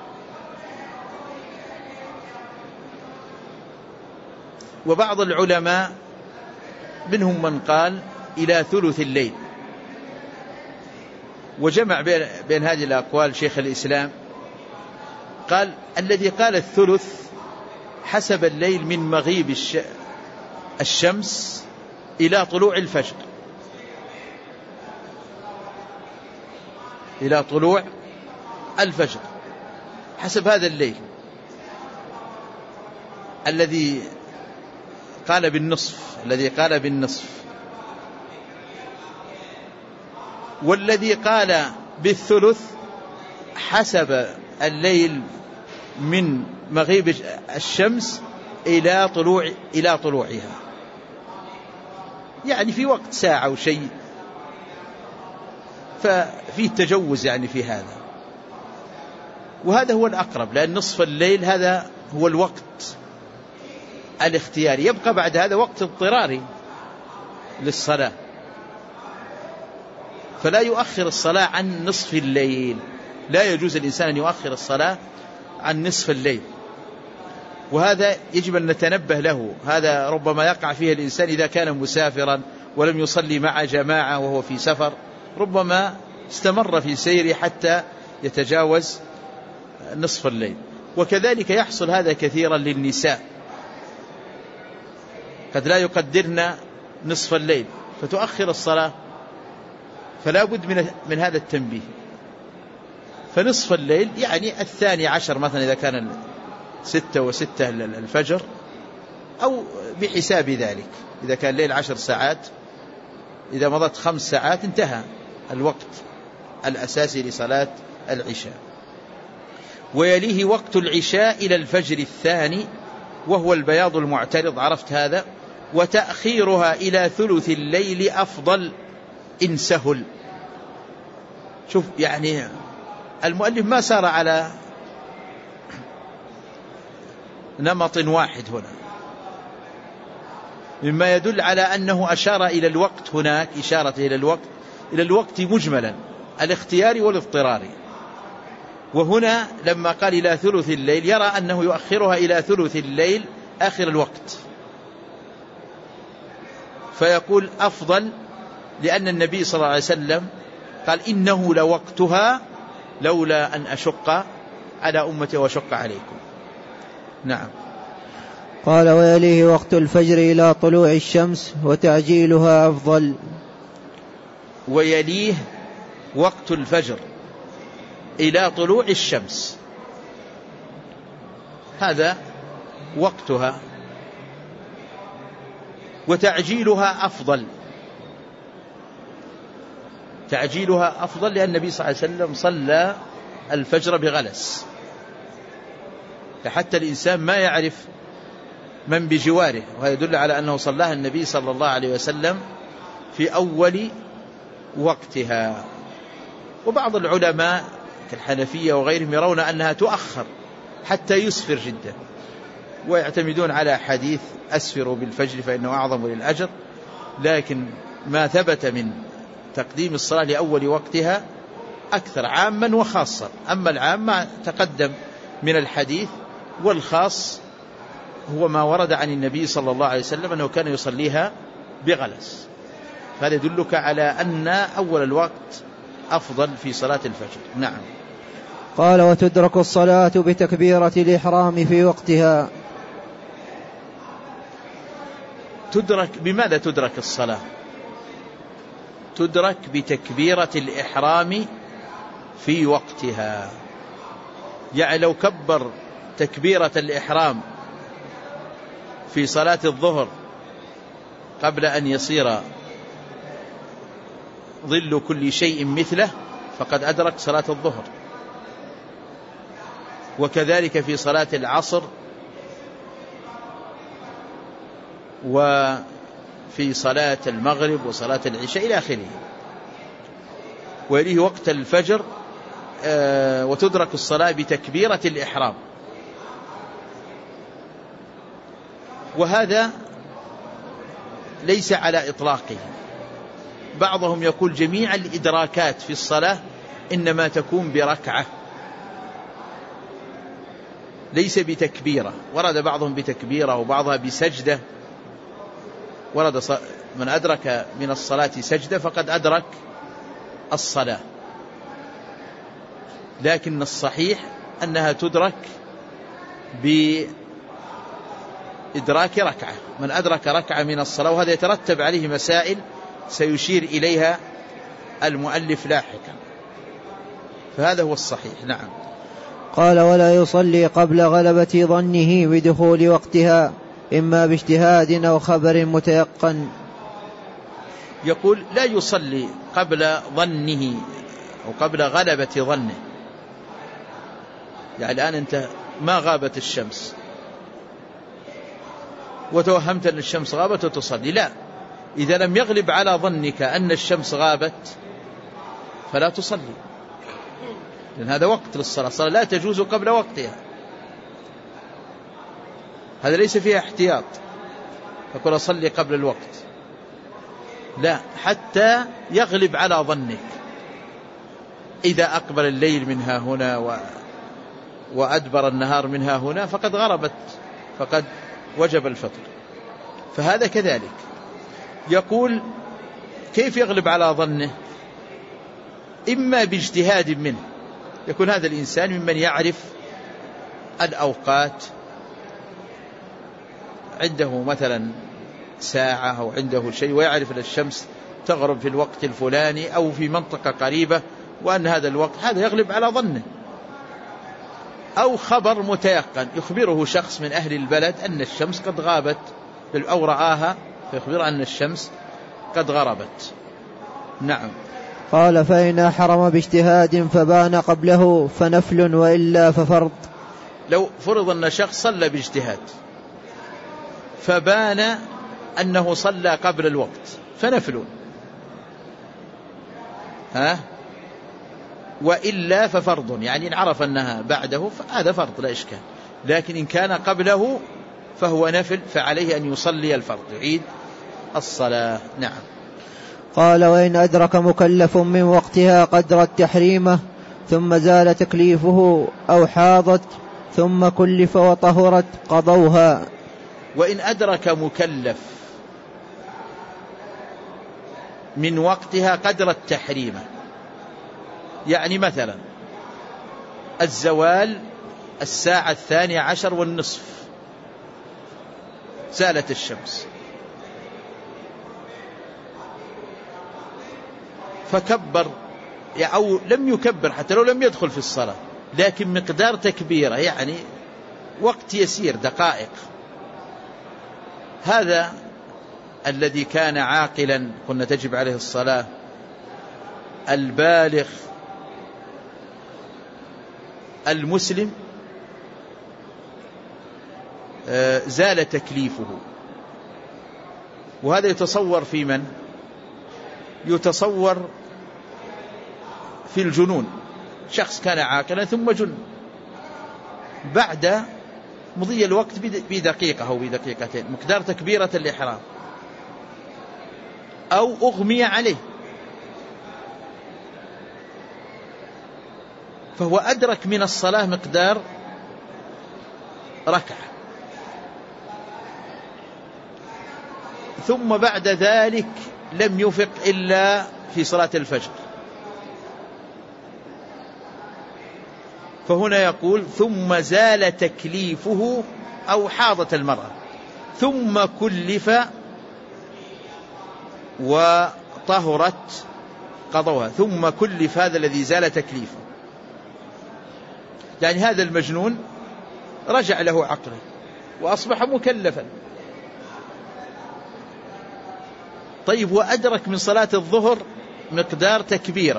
وبعض العلماء منهم من قال إلى ثلث الليل، وجمع بين هذه الأقوال شيخ الإسلام، قال الذي قال الثلث حسب الليل من مغيب الشمس إلى طلوع الفجر، إلى طلوع الفجر حسب هذا الليل. الذي قال بالنصف الذي قال بالنصف والذي قال بالثلث حسب الليل من مغيب الشمس إلى طلوع إلى طلوعها، يعني في وقت ساعة أو شيء، ففيه تجوز يعني في هذا. وهذا هو الأقرب، لأن نصف الليل هذا هو الوقت الاختياري، يبقى بعد هذا وقت اضطراري للصلاة، فلا يؤخر الصلاة عن نصف الليل، لا يجوز الإنسان أن يؤخر الصلاة عن نصف الليل، وهذا يجب أن نتنبه له. هذا ربما يقع فيه الإنسان إذا كان مسافرا ولم يصلي مع جماعة وهو في سفر، ربما استمر في سيره حتى يتجاوز نصف الليل. وكذلك يحصل هذا كثيرا للنساء، قد لا يقدرن نصف الليل فتؤخر الصلاة، فلا بد من, من هذا التنبيه. فنصف الليل يعني الثاني عشر مثلا إذا كان ستة وستة الفجر، أو بحساب ذلك إذا كان الليل عشر ساعات، إذا مضت خمس ساعات انتهى الوقت الأساسي لصلاة العشاء. ويليه وقت العشاء إلى الفجر الثاني وهو البياض المعترض، عرفت هذا. وتأخيرها إلى ثلث الليل أفضل إن سهل. شوف يعني المؤلف ما سار على نمط واحد هنا، مما يدل على أنه أشار إلى الوقت هناك، إشارة إلى الوقت إلى الوقت مجملا الاختياري والاضطراري. وهنا لما قال إلى ثلث الليل يرى أنه يؤخرها إلى ثلث الليل آخر الوقت، فيقول أفضل، لأن النبي صلى الله عليه وسلم قال إنه لوقتها لولا أن أشق على أمتي وشق عليكم. نعم. قال ويليه وقت الفجر إلى طلوع الشمس وتعجيلها أفضل. ويليه وقت الفجر إلى طلوع الشمس، هذا وقتها، وتعجيلها أفضل. تعجيلها أفضل لأن النبي صلى الله عليه وسلم صلى الفجر بغلس، فحتى الإنسان ما يعرف من بجواره، وهذا يدل على أنه صلاها النبي صلى الله عليه وسلم في أول وقتها. وبعض العلماء كالحنفية وغيرهم يرون أنها تؤخر حتى يسفر جدا، ويعتمدون على حديث أسفروا بالفجر فإنه أعظم للأجر، لكن ما ثبت من تقديم الصلاة لأول وقتها أكثر عاما وخاصا. أما العام ما تقدم من الحديث، والخاص هو ما ورد عن النبي صلى الله عليه وسلم أنه كان يصليها بغلس، فهذا يدلك على أن أول الوقت أفضل في صلاة الفجر. نعم. قال وتدرك الصلاة بتكبيرة الإحرام في وقتها. تدرك بماذا تدرك الصلاة؟ تدرك بتكبيرة الإحرام في وقتها، يعني لو كبر تكبيرة الإحرام في صلاة الظهر قبل أن يصير ظل كل شيء مثله فقد أدرك صلاة الظهر، وكذلك في صلاة العصر، وفي صلاة المغرب وصلاة العشاء إلى آخره. ويليه وقت الفجر آه وتدرك الصلاة بتكبيرة الإحرام، وهذا ليس على إطلاقه، بعضهم يقول جميع الإدراكات في الصلاة إنما تكون بركعة ليس بتكبيرة. ورد بعضهم بتكبيرة وبعضها بسجدة. ورد من أدرك من الصلاة سجدة فقد أدرك الصلاة، لكن الصحيح أنها تدرك بإدراك ركعة. من أدرك ركعة من الصلاة، وهذا يترتب عليه مسائل سيشير إليها المؤلف لاحقا، فهذا هو الصحيح. نعم. قال: ولا يصلي قبل غلبة ظنه بدخول وقتها، إما باجتهاد أو خبر متيقن. يقول لا يصلي قبل ظنه أو قبل غلبة ظنه، يعني الآن أنت ما غابت الشمس وتوهمت أن الشمس غابت وتصلي، لا، إذا لم يغلب على ظنك أن الشمس غابت فلا تصلي، لأن هذا وقت للصلاة. الصلاة لا تجوز قبل وقتها، هذا ليس فيها احتياط تقول أصلي قبل الوقت، لا، حتى يغلب على ظنك. إذا أقبل الليل منها هنا و... وأدبر النهار منها هنا فقد غربت، فقد وجب الفطر. فهذا كذلك. يقول كيف يغلب على ظنه؟ إما باجتهاد منه، يكون هذا الإنسان ممن يعرف الأوقات، عنده مثلا ساعة أو عنده شيء ويعرف أن الشمس تغرب في الوقت الفلاني أو في منطقة قريبة وأن هذا الوقت، هذا يغلب على ظنه. أو خبر متيقن، يخبره شخص من أهل البلد أن الشمس قد غابت أو رآها فيخبر أن الشمس قد غربت. نعم. قال: فإن حرم باجتهاد فبان قبله فنفل، وإلا ففرض. لو فرض أن شخص صلى باجتهاد فبان أنه صلى قبل الوقت فنفل، ها، وإلا ففرض، يعني إن عرف أنها بعده فهذا فرض لا إشكال، لكن إن كان قبله فهو نفل، فعليه أن يصلي الفرض، يعيد الصلاة. نعم. قال: وإن أدرك مكلف من وقتها قدر التحريمة ثم زال تكليفه أو حاضت ثم كلف وطهرت قضوها. وإن أدرك مكلف من وقتها قدر التحريمة، يعني مثلا الزوال الساعة الثانية عشر والنصف، زالت الشمس فكبر أو لم يكبر حتى لو لم يدخل في الصلاة، لكن مقدار تكبيره يعني وقت يسير دقائق، هذا الذي كان عاقلا قلنا تجب عليه الصلاة، البالغ المسلم زال تكليفه. وهذا يتصور في من؟ يتصور في الجنون، شخص كان عاقلا ثم جن بعد مضي الوقت بدقيقة أو بدقيقتين، مقدار تكبيرة الإحرام، أو أغمي عليه فهو أدرك من الصلاة مقدار ركعة، ثم بعد ذلك لم يفق إلا في صلاة الفجر، فهنا يقول ثم زال تكليفه أو حاضت المرأة ثم كلف وطهرت قضوها. ثم كلف هذا الذي زال تكليفه، يعني هذا المجنون رجع له عقله وأصبح مكلفا. طيب وأدرك من صلاة الظهر مقدار تكبيره،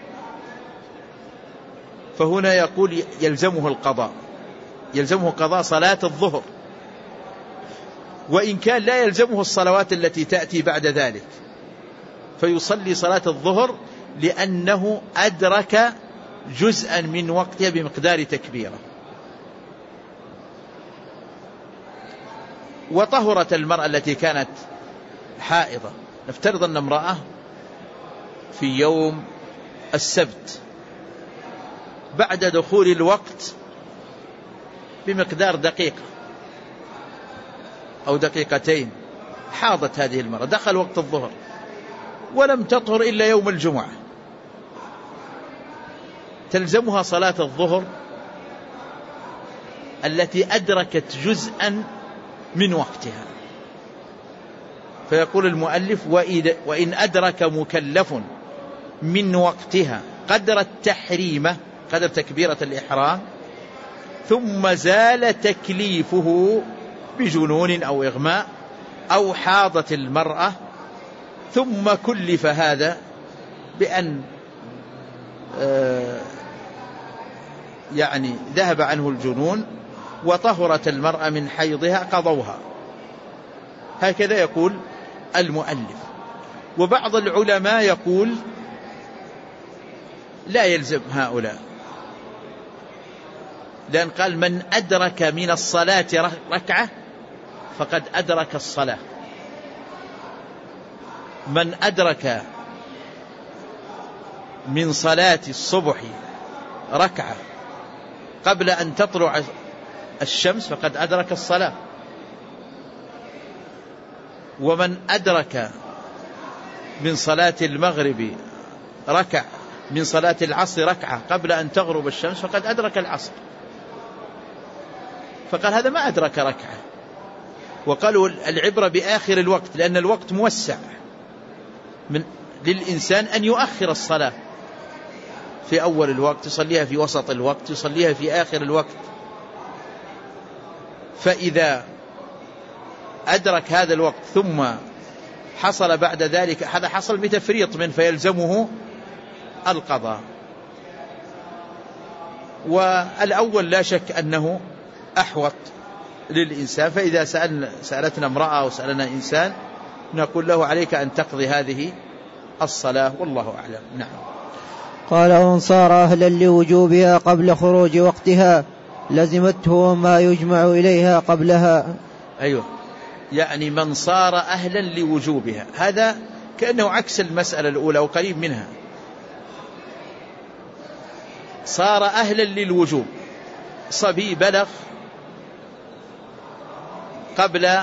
فهنا يقول يلزمه القضاء، يلزمه قضاء صلاة الظهر، وإن كان لا يلزمه الصلوات التي تأتي بعد ذلك، فيصلي صلاة الظهر لأنه أدرك جزءا من وقتها بمقدار تكبيره. وطهرت المرأة التي كانت حائضة، نفترض أن امرأة في يوم السبت بعد دخول الوقت بمقدار دقيقة أو دقيقتين، حاضت هذه المرأة، دخل وقت الظهر ولم تطهر إلا يوم الجمعة، تلزمها صلاة الظهر التي أدركت جزءا من وقتها. فيقول المؤلف: وإن أدرك مكلف من وقتها قدر التحريمة، قدر تكبيرة الإحرام، ثم زال تكليفه بجنون أو إغماء أو حاضت المرأة، ثم كلف هذا بأن يعني ذهب عنه الجنون وطهرت المرأة من حيضها قضوها. هكذا يقول المؤلف. وبعض العلماء يقول لا يلزم هؤلاء، لأن قال: من أدرك من الصلاة ركعة فقد أدرك الصلاة. من أدرك من صلاة الصبح ركعة قبل أن تطلع الشمس فقد أدرك الصلاة. ومن أدرك من صلاة المغرب ركعة من صلاة العصر ركعة قبل أن تغرب الشمس فقد أدرك العصر. فقال هذا ما أدرك ركعة. وقالوا العبرة بآخر الوقت، لأن الوقت موسع من للإنسان أن يؤخر الصلاة في أول الوقت، يصليها في وسط الوقت، يصليها في آخر الوقت. فإذا أدرك هذا الوقت ثم حصل بعد ذلك، هذا حصل بتفريط من فيلزمه القضاء. والأول لا شك أنه أحوط للإنسان. فإذا سأل سألتنا امرأة أو سألنا إنسان نقول له: عليك أن تقضي هذه الصلاة، والله أعلم. نعم. قال: ومن صار أهلا لوجوبها قبل خروج وقتها لزمته ما يجمع إليها قبلها. أيوه، يعني من صار أهلا لوجوبها، هذا كأنه عكس المسألة الأولى وقريب منها. صار أهلا للوجوب، صبي بلغ قبل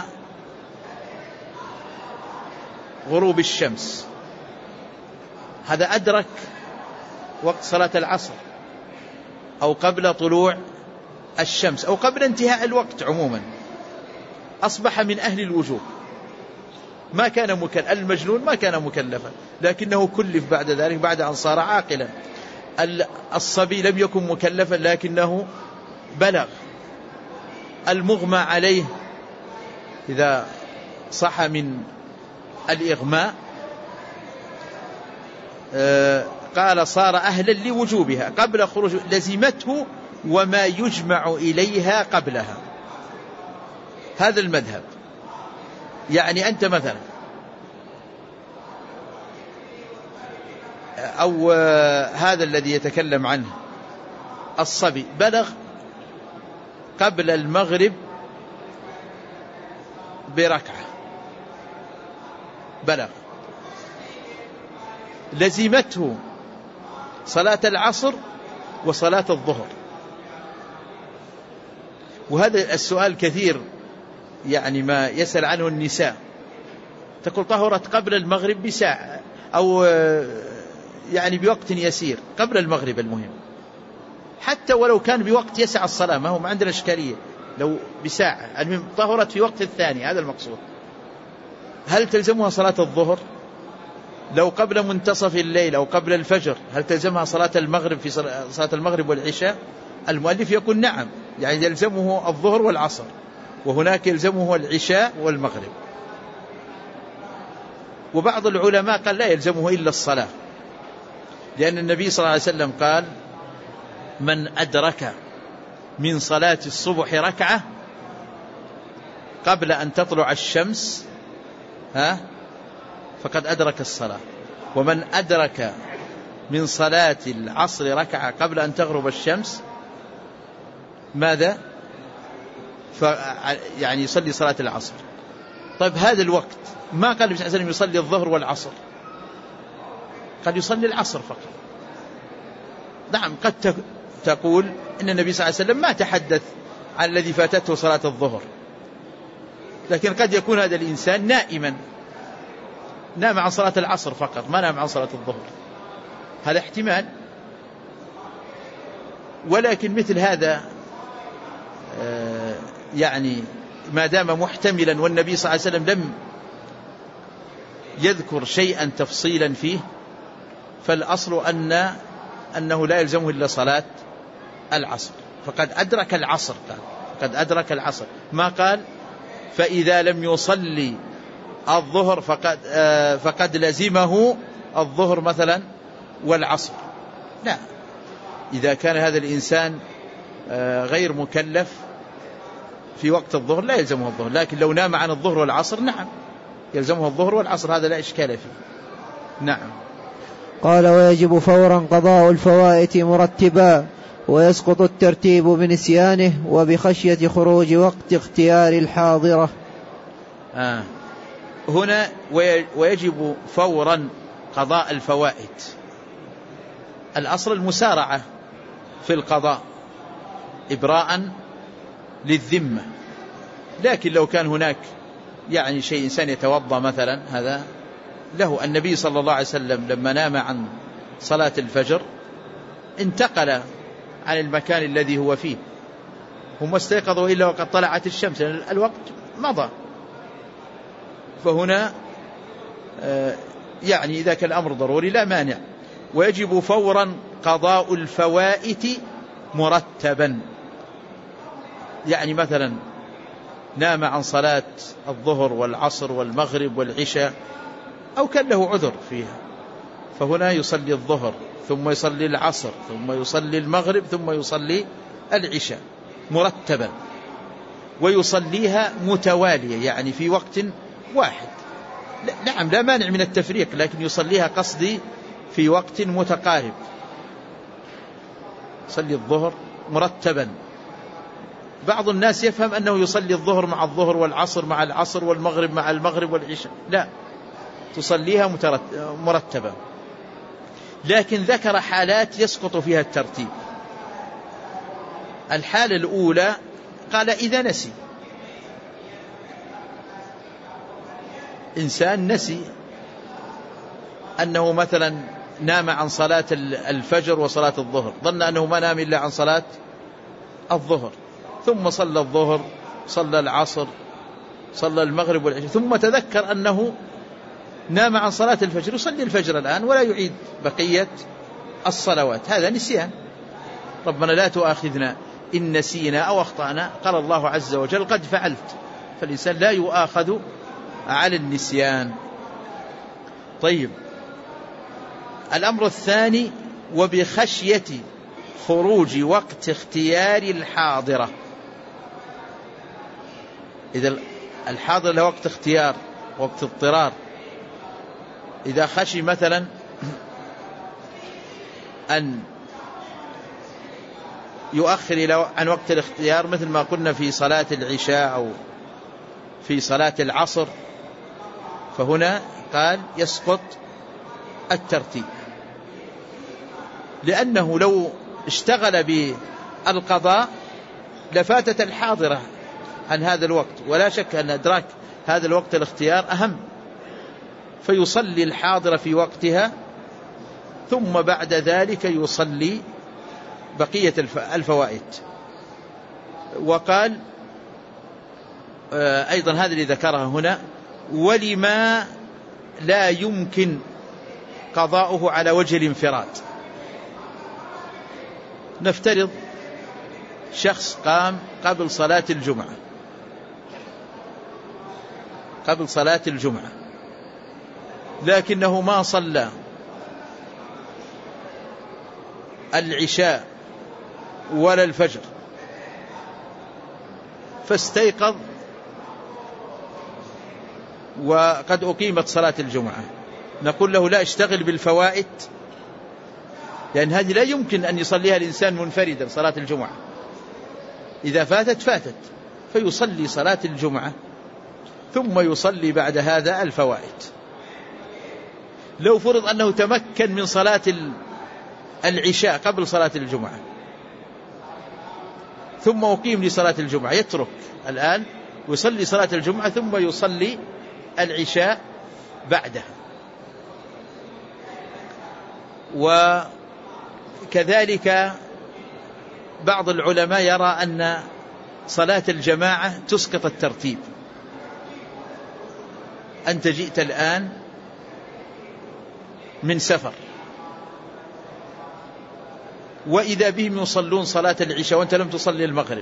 غروب الشمس، هذا أدرك وقت صلاة العصر أو قبل طلوع الشمس أو قبل انتهاء الوقت عموما، أصبح من أهل الوجوب. ما كان مكلف، المجنون ما كان مكلفا لكنه كلف بعد ذلك بعد أن صار عاقلا. الصبي لم يكن مكلفا لكنه بلغ. المغمى عليه إذا صح من الإغماء قال: صار أهلا لوجوبها قبل خروج، لزمته وما يجمع إليها قبلها. هذا المذهب. يعني أنت مثلا أو هذا الذي يتكلم عنه الصبي بلغ قبل المغرب بركعة، بلغ، لزمته صلاة العصر وصلاة الظهر. وهذا السؤال كثير يعني ما يسأل عنه النساء، تقول: طهرت قبل المغرب بساعة أو يعني بوقت يسير قبل المغرب، المهم حتى ولو كان بوقت يسع الصلاة ما هو ما عندنا إشكالية، لو بساعة، المهم طهرت في وقت الثاني، هذا المقصود. هل تلزمها صلاة الظهر؟ لو قبل منتصف الليل أو قبل الفجر هل تلزمها صلاة المغرب في صلاة المغرب والعشاء؟ المؤلف يقول نعم، يعني يلزمه الظهر والعصر، وهناك يلزمه العشاء والمغرب. وبعض العلماء قال لا يلزمه إلا الصلاة، لأن النبي صلى الله عليه وسلم قال: من أدرك من صلاة الصبح ركعة قبل أن تطلع الشمس ها فقد أدرك الصلاة، ومن أدرك من صلاة العصر ركعة قبل أن تغرب الشمس ماذا؟ ف يعني يصلي صلاة العصر. طيب هذا الوقت ما قال النبي صلى الله عليه وسلم يصلي الظهر والعصر، قد يصلي العصر فقط. نعم قد تقول إن النبي صلى الله عليه وسلم ما تحدث عن الذي فاتته صلاة الظهر، لكن قد يكون هذا الإنسان نائما، نام عن صلاة العصر فقط، ما نام عن صلاة الظهر، هذا احتمال. ولكن مثل هذا يعني ما دام محتملا والنبي صلى الله عليه وسلم لم يذكر شيئا تفصيلا فيه، فالأصل أن أنه لا يلزمه إلا صلاة العصر، فقد أدرك العصر، قال قد أدرك العصر، ما قال فإذا لم يصلي الظهر فقد, آه فقد لزمه الظهر مثلا والعصر. لا، إذا كان هذا الإنسان آه غير مكلف في وقت الظهر لا يلزمه الظهر، لكن لو نام عن الظهر والعصر نعم يلزمه الظهر والعصر، هذا لا إشكال فيه. نعم. قال ويجب فورا قضاء الفوائت مرتبا، ويسقط الترتيب بنسيانه وبخشية خروج وقت اختيار الحاضرة. آه. هنا ويجب فورا قضاء الفوائت. الأصل المسارعة في القضاء إبراء للذمة، لكن لو كان هناك يعني شيء إنسان يتوضأ مثلا، هذا له. النبي صلى الله عليه وسلم لما نام عن صلاة الفجر انتقل عن المكان الذي هو فيه، هم استيقظوا إلا وقد طلعت الشمس، الوقت مضى. فهنا يعني إذا كان الأمر ضروري لا مانع. ويجب فورا قضاء الفوائت مرتبا، يعني مثلا نام عن صلاة الظهر والعصر والمغرب والعشاء، أو كان له عذر فيها، فهنا يصلي الظهر ثم يصلي العصر ثم يصلي المغرب ثم يصلي العشاء مرتبا، ويصليها متوالية يعني في وقت واحد. نعم لا مانع من التفريق، لكن يصليها قصدي في وقت متقارب، يصلي الظهر مرتبا. بعض الناس يفهم أنه يصلي الظهر مع الظهر والعصر مع العصر والمغرب مع المغرب والعشاء، لا، تصليها مرتبة. لكن ذكر حالات يسقط فيها الترتيب. الحالة الأولى قال إذا نسي، إنسان نسي أنه مثلا نام عن صلاة الفجر وصلاة الظهر، ظن أنه ما نام إلا عن صلاة الظهر، ثم صلى الظهر صلى العصر صلى المغرب والعشاء، ثم تذكر أنه نام عن صلاة الفجر، يصلي الفجر الآن ولا يعيد بقية الصلوات. هذا نسيان. ربنا لا تؤاخذنا إن نسينا أو أخطأنا، قال الله عز وجل قد فعلت، فالإنسان لا يؤاخذ على النسيان. طيب، الأمر الثاني وبخشية خروج وقت اختيار الحاضرة. إذا الحاضر له وقت اختيار وقت اضطرار، إذا خشي مثلا أن يؤخر عن وقت الاختيار مثل ما قلنا في صلاة العشاء أو في صلاة العصر، فهنا قال يسقط الترتيب، لأنه لو اشتغل بالقضاء لفاتت الحاضرة عن هذا الوقت، ولا شك أن إدراك هذا الوقت الاختيار أهم، فيصلي الحاضرة في وقتها ثم بعد ذلك يصلي بقية الفوائد. وقال أيضا هذا اللي ذكرها هنا ولما لا يمكن قضاؤه على وجه الانفراد. نفترض شخص قام قبل صلاة الجمعة قبل صلاة الجمعة لكنه ما صلى العشاء ولا الفجر، فاستيقظ وقد أقيمت صلاة الجمعة، نقول له لا، اشتغل بالفوائد، لأن هذه لا يمكن أن يصليها الإنسان منفردا. صلاة الجمعة إذا فاتت فاتت، فيصلي صلاة الجمعة ثم يصلي بعد هذا الفوائد. لو فرض أنه تمكن من صلاة العشاء قبل صلاة الجمعة ثم أقيم لصلاة الجمعة، يترك الآن ويصلي صلاة الجمعة ثم يصلي العشاء بعدها. وكذلك بعض العلماء يرى أن صلاة الجماعة تسقط الترتيب. أنت جئت الآن من سفر وإذا بهم يصلون صلاة العشاء وأنت لم تصلي المغرب،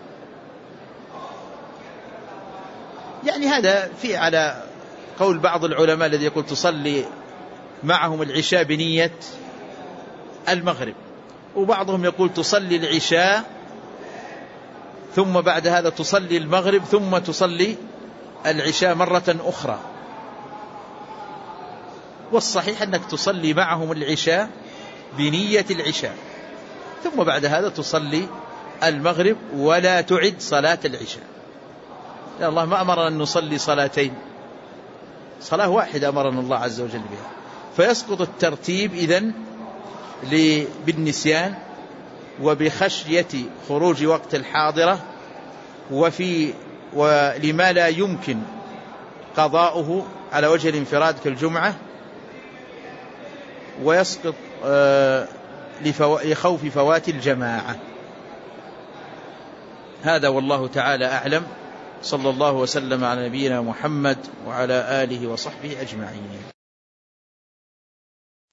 يعني هذا في على قول بعض العلماء الذي يقول تصلي معهم العشاء بنية المغرب، وبعضهم يقول تصلي العشاء ثم بعد هذا تصلي المغرب ثم تصلي العشاء مرة أخرى. والصحيح أنك تصلي معهم العشاء بنية العشاء ثم بعد هذا تصلي المغرب ولا تعد صلاة العشاء، لأن الله ما أمرنا أن نصلي صلاتين، صلاة واحدة أمرنا الله عز وجل بها، فيسقط الترتيب إذن بالنسيان وبخشية خروج وقت الحاضرة وفي ولما لا يمكن قضاؤه على وجه الانفراد كالجمعة، ويسقط لخوف فوات الجماعة. هذا والله تعالى أعلم. صلى الله وسلم على نبينا محمد وعلى آله وصحبه أجمعين.